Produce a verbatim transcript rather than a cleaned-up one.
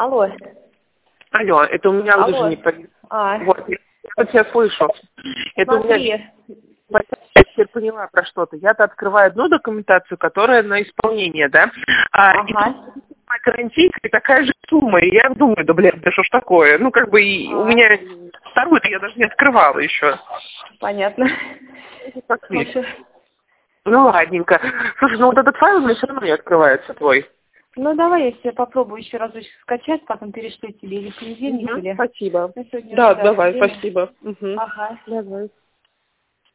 Алло. Алло, это у меня Алло. уже не по... А. Вот, я тебя слышу. Это у Смотри. меня... Я теперь поняла про что-то. Я-то открываю одну документацию, которая на исполнение, да? А, Ага. и гарантийка такая же сумма. И я думаю, да, блядь, да что ж такое? Ну, как бы, и А. у меня вторую-то я даже не открывала еще. Понятно. Как Слушай. Ну, ладненько. Слушай, ну вот этот файл у меня все равно не открывается, твой. Ну, давай я себе попробую еще разочек скачать, потом перешлю тебе или в понедельник, Угу, или... спасибо. Ну, сегодня Да, уже, давай, время. спасибо. Угу. Ага. Давай.